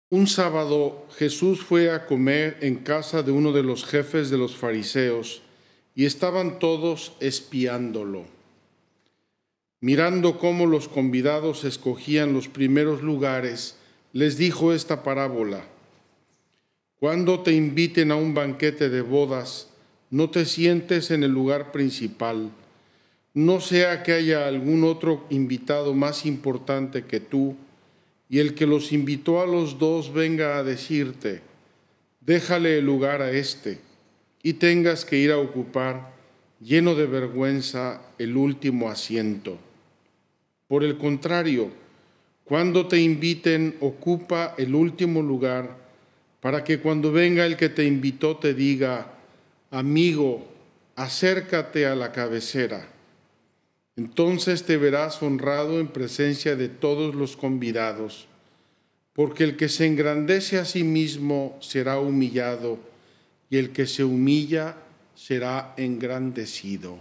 Un sábado Jesús fue a comer en casa de uno de los jefes de los fariseos y estaban todos espiándolo. Mirando cómo los convidados escogían los primeros lugares, les dijo esta parábola: Cuando te inviten a un banquete de bodas, no te sientes en el lugar principal, no sea que haya algún otro invitado más importante que tú, y el que los invitó a los dos venga a decirte: déjale el lugar a este, y tengas que ir a ocupar, lleno de vergüenza, el último asiento. Por el contrario, cuando te inviten, ocupa el último lugar, para que cuando venga el que te invitó te diga: amigo, acércate a la cabecera. Entonces te verás honrado en presencia de todos los convidados, porque el que se engrandece a sí mismo será humillado, y el que se humilla será engrandecido.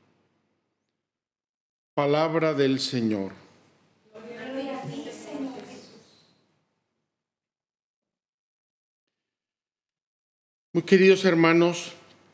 Palabra del Señor. Gloria a ti, Señor Jesús. Muy queridos hermanos,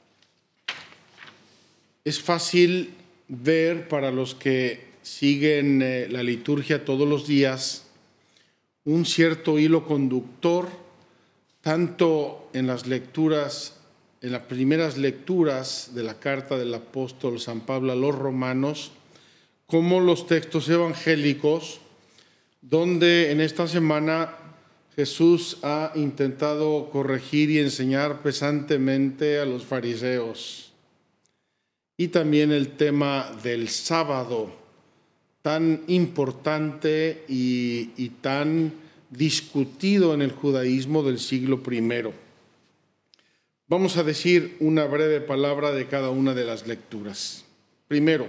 es fácil ver para los que siguen la liturgia todos los días un cierto hilo conductor, tanto en las lecturas, en las primeras lecturas de la carta del apóstol San Pablo a los romanos, como los textos evangélicos, donde en esta semana Jesús ha intentado corregir y enseñar pesantemente a los fariseos. Y también el tema del sábado, tan importante y tan discutido en el judaísmo del siglo I. Vamos a decir una breve palabra de cada una de las lecturas. Primero,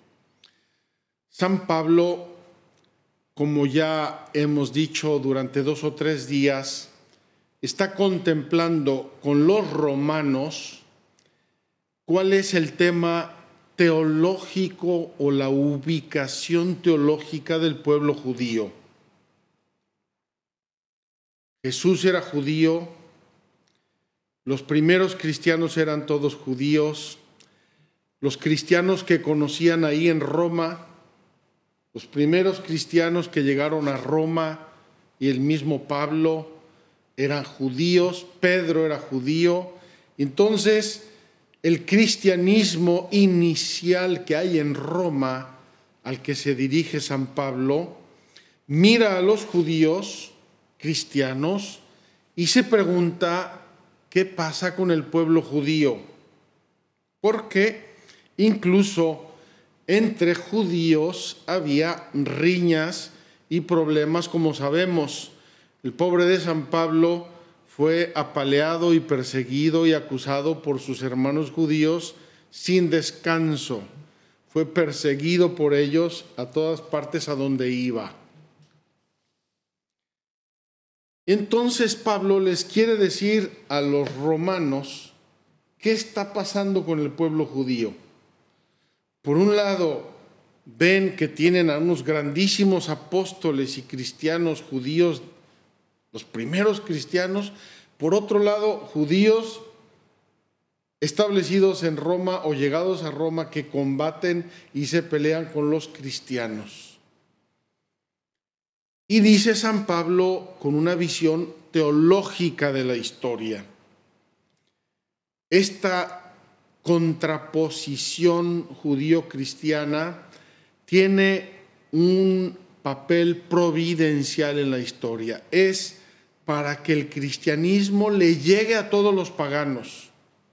San Pablo, como ya hemos dicho durante 2 o 3 días, está contemplando con los romanos cuál es el tema teológico o la ubicación teológica del pueblo judío. Jesús era judío, los primeros cristianos eran todos judíos, los cristianos que conocían ahí en Roma, los primeros cristianos que llegaron a Roma y el mismo Pablo eran judíos, Pedro era judío. Entonces, el cristianismo inicial que hay en Roma, al que se dirige San Pablo, mira a los judíos cristianos y se pregunta qué pasa con el pueblo judío, porque incluso entre judíos había riñas y problemas, como sabemos. El pobre de San Pablo fue apaleado y perseguido y acusado por sus hermanos judíos sin descanso. Fue perseguido por ellos a todas partes a donde iba. Entonces Pablo les quiere decir a los romanos qué está pasando con el pueblo judío. Por un lado, ven que tienen a unos grandísimos apóstoles y cristianos judíos, los primeros cristianos. Por otro lado, judíos establecidos en Roma o llegados a Roma que combaten y se pelean con los cristianos. Y dice San Pablo con una visión teológica de la historia: esta contraposición judío-cristiana tiene un papel providencial en la historia. Es para que el cristianismo le llegue a todos los paganos.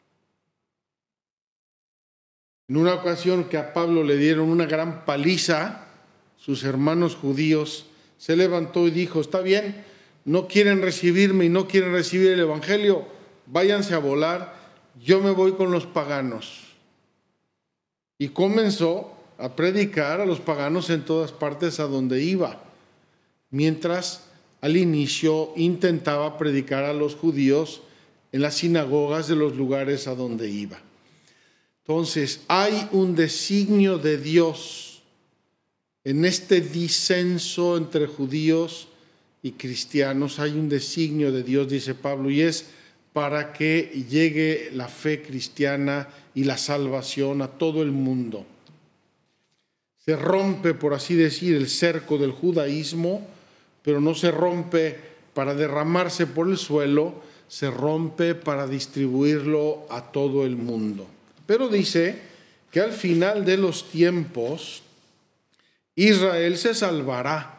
En una ocasión que a Pablo le dieron una gran paliza, sus hermanos judíos, se levantó y dijo: está bien, no quieren recibirme y no quieren recibir el evangelio, váyanse a volar, yo me voy con los paganos. Y comenzó a predicar a los paganos en todas partes a donde iba, mientras al inicio intentaba predicar a los judíos en las sinagogas de los lugares a donde iba. Entonces, hay un designio de Dios en este disenso entre judíos y cristianos, hay un designio de Dios, dice Pablo, y es para que llegue la fe cristiana y la salvación a todo el mundo. Se rompe, por así decir, el cerco del judaísmo, pero no se rompe para derramarse por el suelo, se rompe para distribuirlo a todo el mundo. Pero dice que al final de los tiempos, Israel se salvará.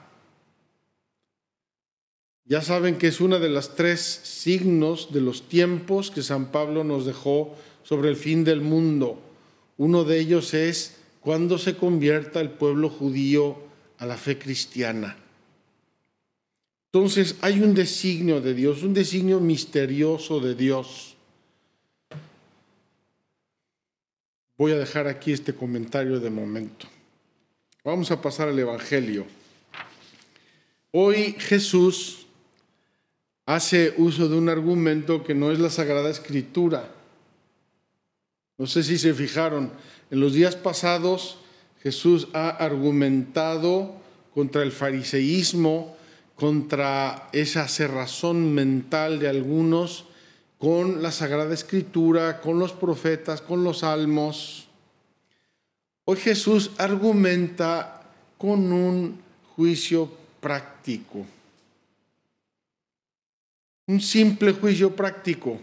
Ya saben que es una de las 3 signos de los tiempos que San Pablo nos dejó sobre el fin del mundo. Uno de ellos es cuando se convierta el pueblo judío a la fe cristiana. Entonces hay un designio de Dios, un designio misterioso de Dios. Voy a dejar aquí este comentario de momento. Vamos a pasar al Evangelio. Hoy Jesús hace uso de un argumento que no es la Sagrada Escritura. No sé si se fijaron, en los días pasados Jesús ha argumentado contra el fariseísmo, contra esa cerrazón mental de algunos con la Sagrada Escritura, con los profetas, con los salmos. Hoy Jesús argumenta con un juicio práctico, un simple juicio práctico.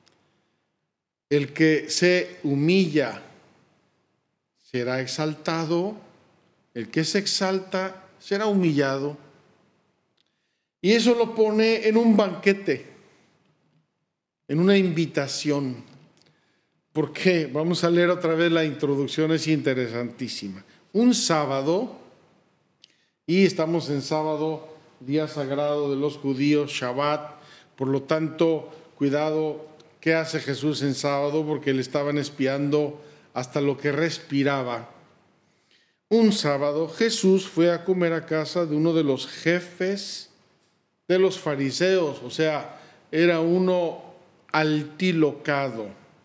El que se humilla será exaltado, el que se exalta será humillado. Y eso lo pone en un banquete, en una invitación. ¿Por qué? Vamos a leer otra vez la introducción, es interesantísima. Un sábado, y estamos en sábado, día sagrado de los judíos, Shabbat, por lo tanto, cuidado, ¿qué hace Jesús en sábado? Porque le estaban espiando hasta lo que respiraba. Un sábado, Jesús fue a comer a casa de uno de los jefes de los fariseos, o sea, era uno altilocado.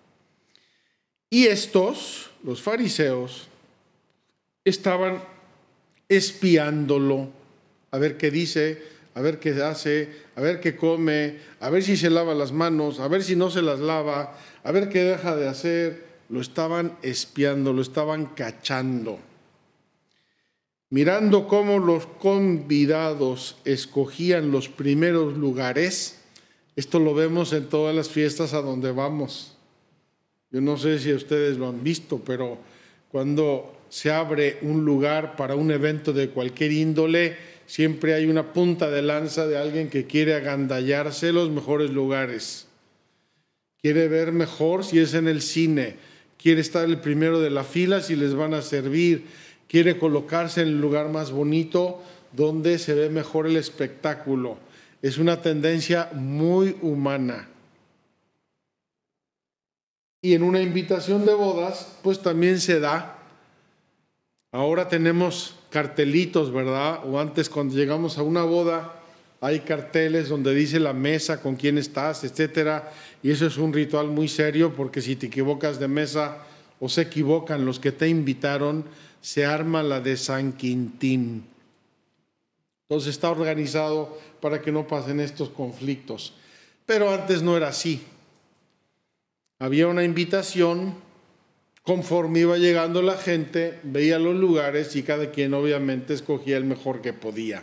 Y estos, los fariseos, estaban espiándolo, a ver qué dice, a ver qué hace, a ver qué come, a ver si se lava las manos, a ver si no se las lava, a ver qué deja de hacer. Lo estaban espiando, lo estaban cachando. Mirando cómo los convidados escogían los primeros lugares, esto lo vemos en todas las fiestas a donde vamos. Yo no sé si ustedes lo han visto, pero cuando se abre un lugar para un evento de cualquier índole, siempre hay una punta de lanza de alguien que quiere agandallarse los mejores lugares. Quiere ver mejor si es en el cine, quiere estar el primero de la fila si les van a servir, quiere colocarse en el lugar más bonito donde se ve mejor el espectáculo. Es una tendencia muy humana. Y en una invitación de bodas, pues también se da. Ahora tenemos cartelitos, ¿verdad? O antes cuando llegamos a una boda, hay carteles donde dice la mesa, con quién estás, etcétera. Y eso es un ritual muy serio porque si te equivocas de mesa o se equivocan los que te invitaron, se arma la de San Quintín. Entonces está organizado para que no pasen estos conflictos. Pero antes no era así. Había una invitación, conforme iba llegando la gente, veía los lugares y cada quien obviamente escogía el mejor que podía.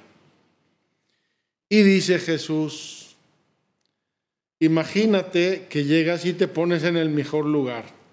Y dice Jesús, imagínate que llegas y te pones en el mejor lugar.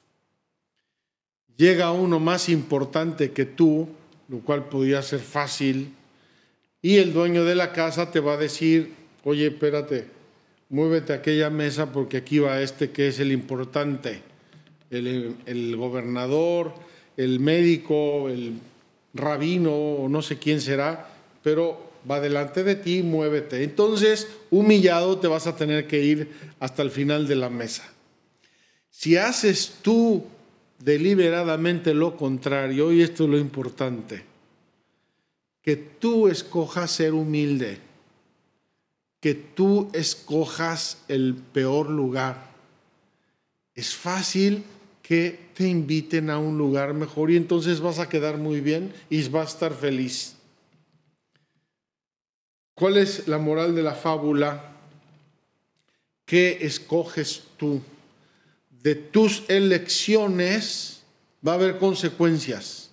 Llega uno más importante que tú, lo cual podía ser fácil, y el dueño de la casa te va a decir, oye, espérate, muévete a aquella mesa porque aquí va este que es el importante, el gobernador, el médico, el rabino, o no sé quién será, pero va delante de ti, muévete. Entonces, humillado, te vas a tener que ir hasta el final de la mesa. Si haces tú deliberadamente lo contrario, y esto es lo importante, que tú escojas ser humilde, que tú escojas el peor lugar. Es fácil que te inviten a un lugar mejor y entonces vas a quedar muy bien y vas a estar feliz. ¿Cuál es la moral de la fábula? ¿Qué escoges tú? De tus elecciones va a haber consecuencias.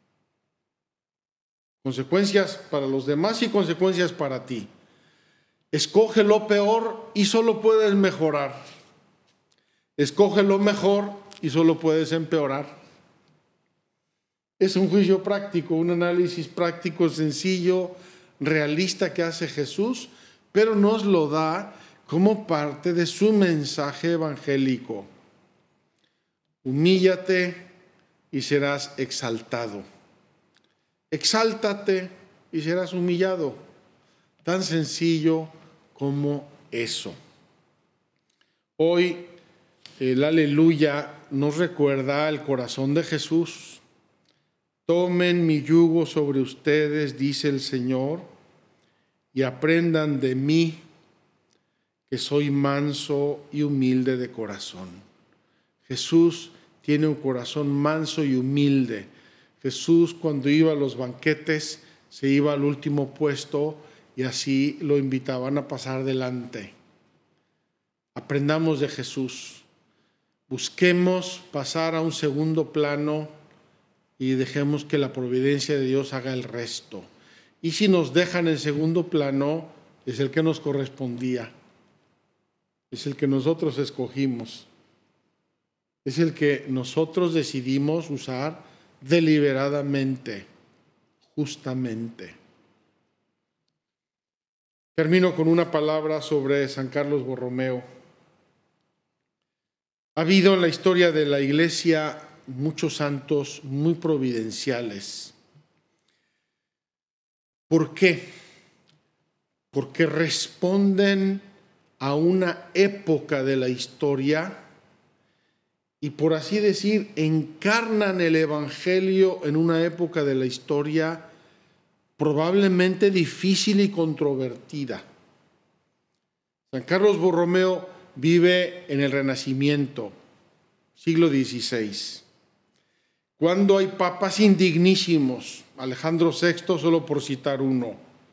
Consecuencias para los demás y consecuencias para ti. Escoge lo peor y solo puedes mejorar. Escoge lo mejor y solo puedes empeorar. Es un juicio práctico, un análisis práctico sencillo, realista que hace Jesús, pero nos lo da como parte de su mensaje evangélico. Humíllate y serás exaltado. Exáltate y serás humillado. Tan sencillo como eso. Hoy el aleluya nos recuerda el corazón de Jesús. Tomen mi yugo sobre ustedes, dice el Señor, y aprendan de mí, que soy manso y humilde de corazón. Jesús tiene un corazón manso y humilde. Jesús, cuando iba a los banquetes, se iba al último puesto y así lo invitaban a pasar delante. Aprendamos de Jesús. Busquemos pasar a un segundo plano y dejemos que la providencia de Dios haga el resto. Y si nos dejan en segundo plano, es el que nos correspondía. Es el que nosotros escogimos. Es el que nosotros decidimos usar deliberadamente, justamente. Termino con una palabra sobre San Carlos Borromeo. Ha habido en la historia de la Iglesia muchos santos muy providenciales. ¿Por qué? Porque responden a una época de la historia y, por así decir, encarnan el Evangelio en una época de la historia probablemente difícil y controvertida. San Carlos Borromeo vive en el Renacimiento, siglo XVI. Cuando hay papas indignísimos, Alejandro VI solo por citar uno.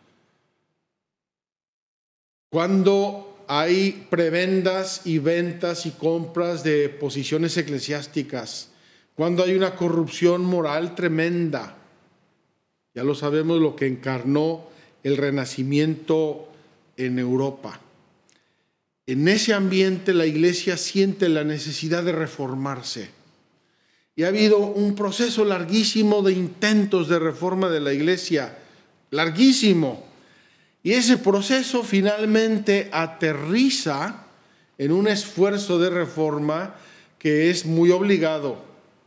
Cuando hay prebendas y ventas y compras de posiciones eclesiásticas. Cuando hay una corrupción moral tremenda. Ya lo sabemos lo que encarnó el Renacimiento en Europa. En ese ambiente la Iglesia siente la necesidad de reformarse. Y ha habido un proceso larguísimo de intentos de reforma de la Iglesia, larguísimo. Y ese proceso finalmente aterriza en un esfuerzo de reforma que es muy obligado.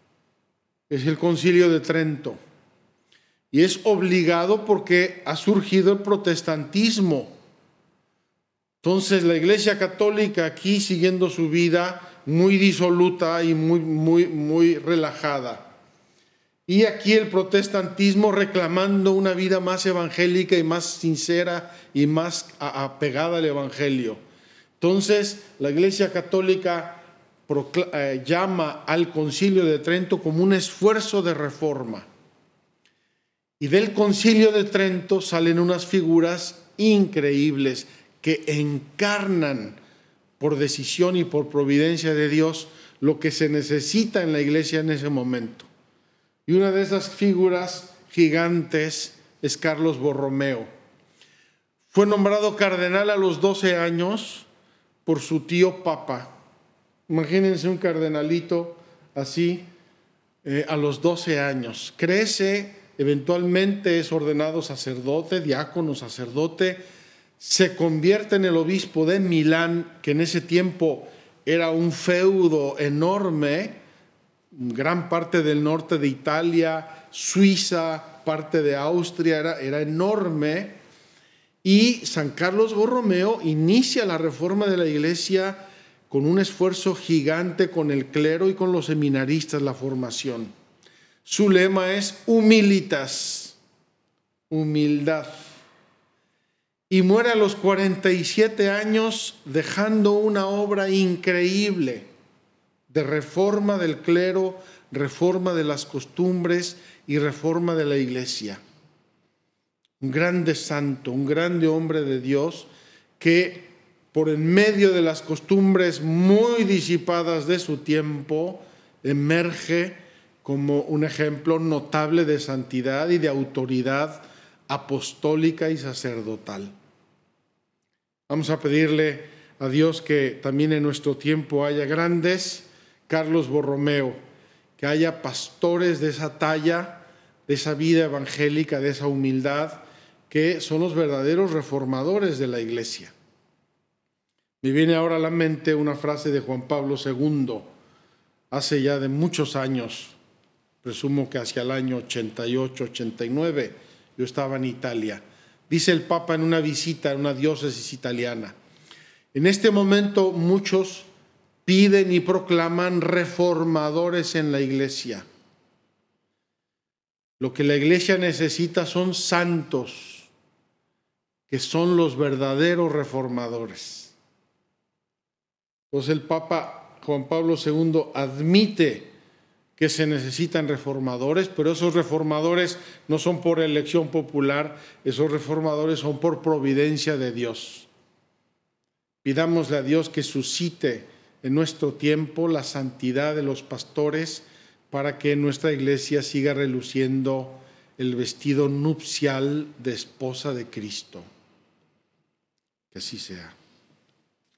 Es el Concilio de Trento. Y es obligado porque ha surgido el protestantismo. Entonces la Iglesia Católica aquí, siguiendo su vida, muy disoluta y muy relajada. Y aquí el protestantismo reclamando una vida más evangélica y más sincera y más apegada al Evangelio. Entonces la Iglesia Católica llama al Concilio de Trento como un esfuerzo de reforma. Y del Concilio de Trento salen unas figuras increíbles que encarnan por decisión y por providencia de Dios lo que se necesita en la Iglesia en ese momento. Y una de esas figuras gigantes es Carlos Borromeo. Fue nombrado cardenal a los 12 años por su tío Papa. Imagínense un cardenalito así a los 12 años. Crece, eventualmente es ordenado sacerdote, diácono, sacerdote. Se convierte en el obispo de Milán, que en ese tiempo era un feudo enorme, gran parte del norte de Italia, Suiza, parte de Austria, era enorme. Y San Carlos Borromeo inicia la reforma de la Iglesia con un esfuerzo gigante con el clero y con los seminaristas, la formación. Su lema es humilitas, humildad. Y muere a los 47 años dejando una obra increíble de reforma del clero, reforma de las costumbres y reforma de la Iglesia. un grande santo, un grande hombre de Dios que por en medio de las costumbres muy disipadas de su tiempo emerge como un ejemplo notable de santidad y de autoridad apostólica y sacerdotal. Vamos a pedirle a Dios que también en nuestro tiempo haya grandes Carlos Borromeo, que haya pastores de esa talla, de esa vida evangélica, de esa humildad, que son los verdaderos reformadores de la Iglesia. Me viene ahora a la mente una frase de Juan Pablo II, hace ya de muchos años, presumo que hacia el año 88, 89, yo estaba en Italia. Dice el Papa en una visita en una diócesis italiana: en este momento muchos piden y proclaman reformadores en la Iglesia. Lo que la Iglesia necesita son santos, que son los verdaderos reformadores. Entonces el Papa Juan Pablo II admite que se necesitan reformadores, pero esos reformadores no son por elección popular, esos reformadores son por providencia de Dios. Pidámosle a Dios que suscite en nuestro tiempo la santidad de los pastores para que en nuestra Iglesia siga reluciendo el vestido nupcial de esposa de Cristo. Que así sea.